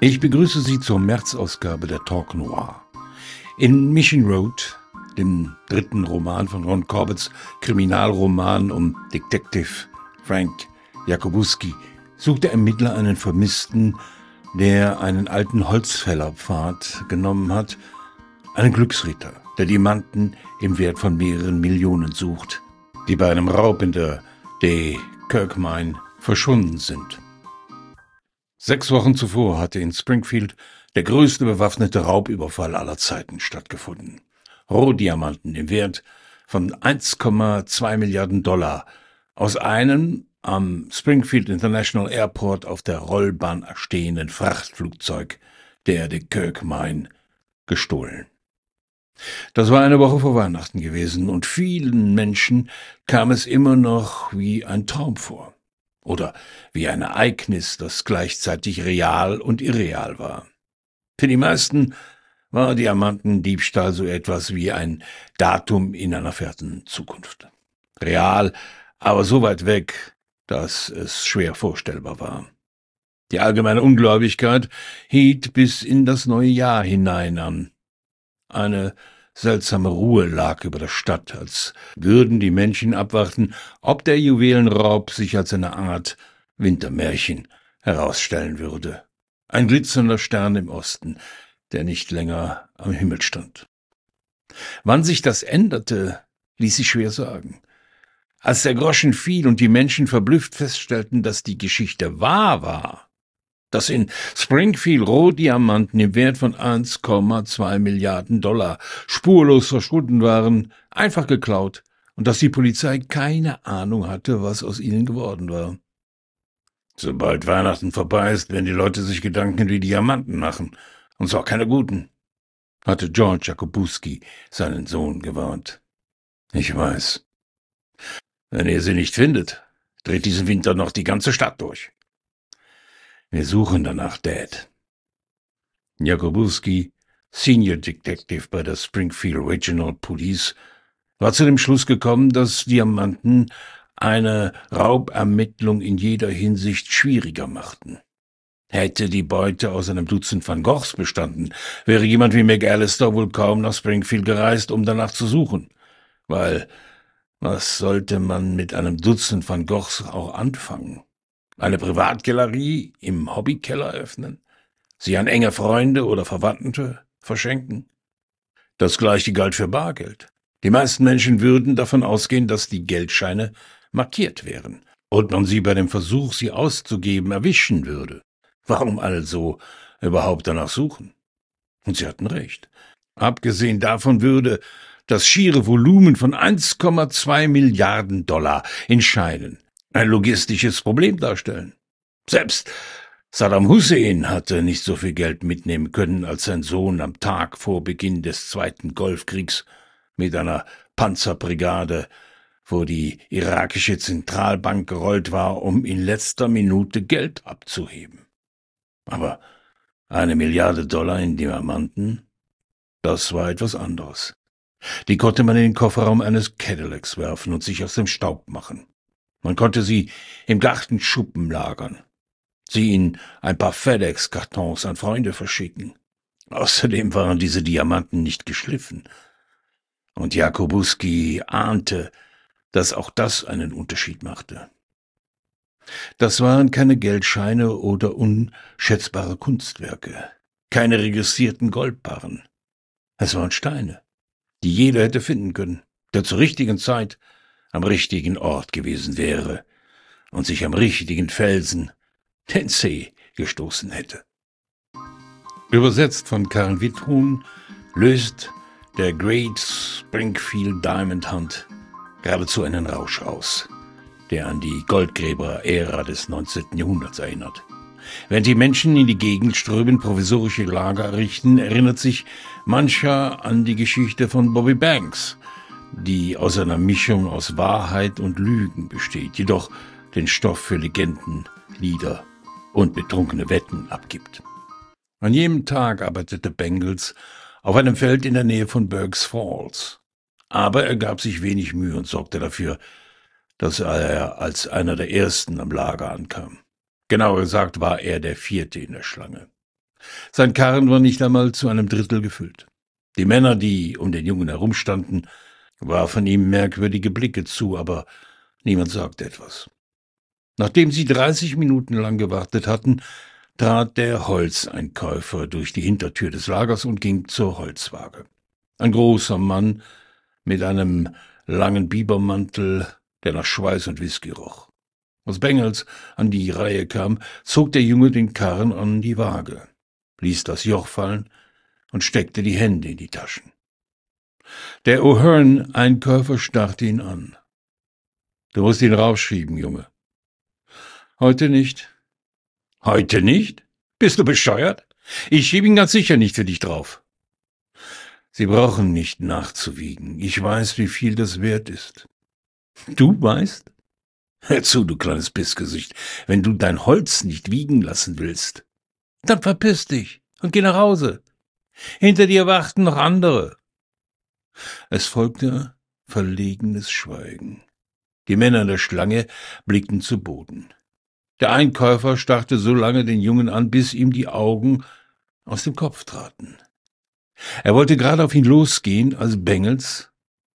Ich begrüße Sie zur März-Ausgabe der Talk Noir. In Mission Road, dem dritten Roman von Ron Corbett's Kriminalroman um Detective Frank Jakubowski, sucht der Ermittler einen Vermissten, der einen alten Holzfällerpfad genommen hat, einen Glücksritter, der Diamanten im Wert von mehreren Millionen sucht, die bei einem Raub in der Day Kirk Mine verschwunden sind. 6 Wochen zuvor hatte in Springfield der größte bewaffnete Raubüberfall aller Zeiten stattgefunden. Rohdiamanten im Wert von 1,2 Milliarden Dollar aus einem am Springfield International Airport auf der Rollbahn stehenden Frachtflugzeug der Kirk Mine gestohlen. Das war eine Woche vor Weihnachten gewesen und vielen Menschen kam es immer noch wie ein Traum vor. Oder wie ein Ereignis, das gleichzeitig real und irreal war. Für die meisten war Diamantendiebstahl so etwas wie ein Datum in einer fernen Zukunft. Real, aber so weit weg, dass es schwer vorstellbar war. Die allgemeine Ungläubigkeit hielt bis in das neue Jahr hinein an. Eine seltsame Ruhe lag über der Stadt, als würden die Menschen abwarten, ob der Juwelenraub sich als eine Art Wintermärchen herausstellen würde. Ein glitzernder Stern im Osten, der nicht länger am Himmel stand. Wann sich das änderte, ließ sich schwer sagen. Als der Groschen fiel und die Menschen verblüfft feststellten, dass die Geschichte wahr war, dass in Springfield Rohdiamanten im Wert von 1,2 Milliarden Dollar spurlos verschwunden waren, einfach geklaut, und dass die Polizei keine Ahnung hatte, was aus ihnen geworden war. Sobald Weihnachten vorbei ist, werden die Leute sich Gedanken wie Diamanten machen, und zwar keine guten, hatte George Jakubowski seinen Sohn gewarnt. Ich weiß. Wenn ihr sie nicht findet, dreht diesen Winter noch die ganze Stadt durch. Wir suchen danach, Dad. Jakubowski, Senior Detective bei der Springfield Regional Police, war zu dem Schluss gekommen, dass Diamanten eine Raubermittlung in jeder Hinsicht schwieriger machten. Hätte die Beute aus einem Dutzend Van Goghs bestanden, wäre jemand wie McAllister wohl kaum nach Springfield gereist, um danach zu suchen. Weil, was sollte man mit einem Dutzend Van Goghs auch anfangen? Eine Privatgalerie im Hobbykeller öffnen? Sie an enge Freunde oder Verwandte verschenken? Das Gleiche galt für Bargeld. Die meisten Menschen würden davon ausgehen, dass die Geldscheine markiert wären und man sie bei dem Versuch, sie auszugeben, erwischen würde. Warum also überhaupt danach suchen? Und sie hatten recht. Abgesehen davon würde das schiere Volumen von 1,2 Milliarden Dollar in Scheinen ein logistisches Problem darstellen. Selbst Saddam Hussein hatte nicht so viel Geld mitnehmen können, als sein Sohn am Tag vor Beginn des Zweiten Golfkriegs mit einer Panzerbrigade vor die irakische Zentralbank gerollt war, um in letzter Minute Geld abzuheben. Aber 1 Milliarde Dollar in Diamanten, das war etwas anderes. Die konnte man in den Kofferraum eines Cadillacs werfen und sich aus dem Staub machen. Man konnte sie im Gartenschuppen lagern, sie in ein paar FedEx-Kartons an Freunde verschicken. Außerdem waren diese Diamanten nicht geschliffen. Und Jakubowski ahnte, dass auch das einen Unterschied machte. Das waren keine Geldscheine oder unschätzbare Kunstwerke, keine registrierten Goldbarren. Es waren Steine, die jeder hätte finden können, der zur richtigen Zeit am richtigen Ort gewesen wäre und sich am richtigen Felsen, den See, gestoßen hätte. Übersetzt von Karen Witthuhn löst der Great Springfield Diamond Hunt geradezu einen Rausch aus, der an die Goldgräber-Ära des 19. Jahrhunderts erinnert. Während die Menschen in die Gegend strömen, provisorische Lager errichten, erinnert sich mancher an die Geschichte von Bobby Banks, die aus einer Mischung aus Wahrheit und Lügen besteht, jedoch den Stoff für Legenden, Lieder und betrunkene Wetten abgibt. An jedem Tag arbeitete Bengels auf einem Feld in der Nähe von Burks Falls, aber er gab sich wenig Mühe und sorgte dafür, dass er als einer der Ersten am Lager ankam. Genauer gesagt war er der 4. in der Schlange. Sein Karren war nicht einmal zu einem Drittel gefüllt. Die Männer, die um den Jungen herumstanden, warfen ihm merkwürdige Blicke zu, aber niemand sagte etwas. Nachdem sie 30 Minuten lang gewartet hatten, trat der Holzeinkäufer durch die Hintertür des Lagers und ging zur Holzwaage. Ein großer Mann mit einem langen Bibermantel, der nach Schweiß und Whisky roch. Als Bengels an die Reihe kam, zog der Junge den Karren an die Waage, ließ das Joch fallen und steckte die Hände in die Taschen. Der O'Hearn-Einkäufer starrte ihn an. »Du musst ihn rausschieben, Junge.« »Heute nicht.« »Heute nicht? Bist du bescheuert? Ich schiebe ihn ganz sicher nicht für dich drauf.« »Sie brauchen nicht nachzuwiegen. Ich weiß, wie viel das wert ist.« »Du weißt?« »Hör zu, du kleines Pissgesicht. Wenn du dein Holz nicht wiegen lassen willst, dann verpiss dich und geh nach Hause. Hinter dir warten noch andere.« Es folgte verlegenes Schweigen. Die Männer in der Schlange blickten zu Boden. Der Einkäufer starrte so lange den Jungen an, bis ihm die Augen aus dem Kopf traten. Er wollte gerade auf ihn losgehen, als Bengels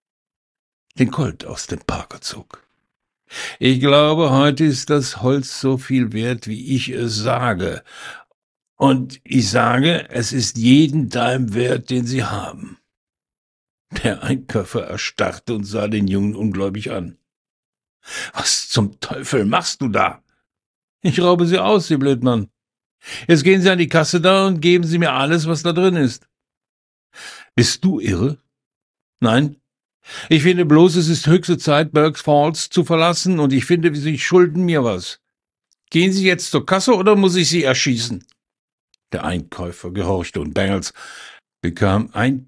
den Colt aus dem Parker zog. »Ich glaube, heute ist das Holz so viel wert, wie ich es sage. Und ich sage, es ist jeden Dime wert, den Sie haben.« Der Einkäufer erstarrte und sah den Jungen ungläubig an. »Was zum Teufel machst du da?« »Ich raube Sie aus, Sie Blödmann. Jetzt gehen Sie an die Kasse da und geben Sie mir alles, was da drin ist.« »Bist du irre?« »Nein. Ich finde bloß, es ist höchste Zeit, Burk's Falls zu verlassen, und ich finde, Sie schulden mir was. Gehen Sie jetzt zur Kasse oder muss ich Sie erschießen?« Der Einkäufer gehorchte und Bengels bekam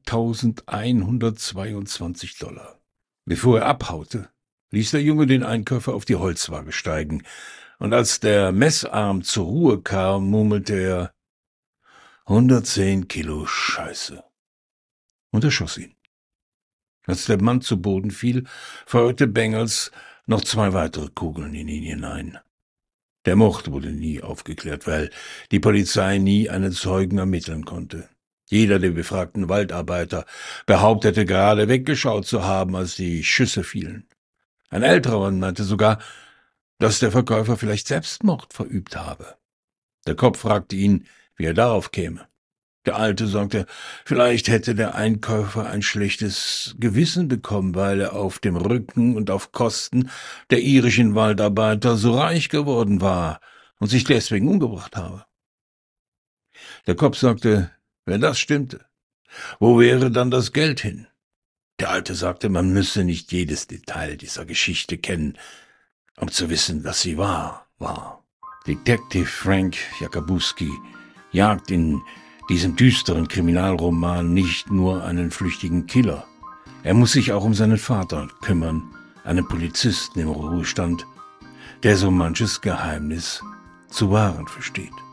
$1.122. Bevor er abhaute, ließ der Junge den Einkäufer auf die Holzwaage steigen, und als der Messarm zur Ruhe kam, murmelte er: 110 Kilo Scheiße, und erschoss ihn. Als der Mann zu Boden fiel, feuerte Bengels noch 2 weitere Kugeln in ihn hinein. Der Mord wurde nie aufgeklärt, weil die Polizei nie einen Zeugen ermitteln konnte. Jeder der befragten Waldarbeiter behauptete gerade weggeschaut zu haben, als die Schüsse fielen. Ein älterer Mann meinte sogar, dass der Verkäufer vielleicht Selbstmord verübt habe. Der Kopf fragte ihn, wie er darauf käme. Der Alte sagte, vielleicht hätte der Einkäufer ein schlechtes Gewissen bekommen, weil er auf dem Rücken und auf Kosten der irischen Waldarbeiter so reich geworden war und sich deswegen umgebracht habe. Der Kopf sagte, wenn das stimmte, wo wäre dann das Geld hin? Der Alte sagte, man müsse nicht jedes Detail dieser Geschichte kennen, um zu wissen, dass sie wahr war. Detective Frank Jakubowski jagt in diesem düsteren Kriminalroman nicht nur einen flüchtigen Killer. Er muss sich auch um seinen Vater kümmern, einen Polizisten im Ruhestand, der so manches Geheimnis zu wahren versteht.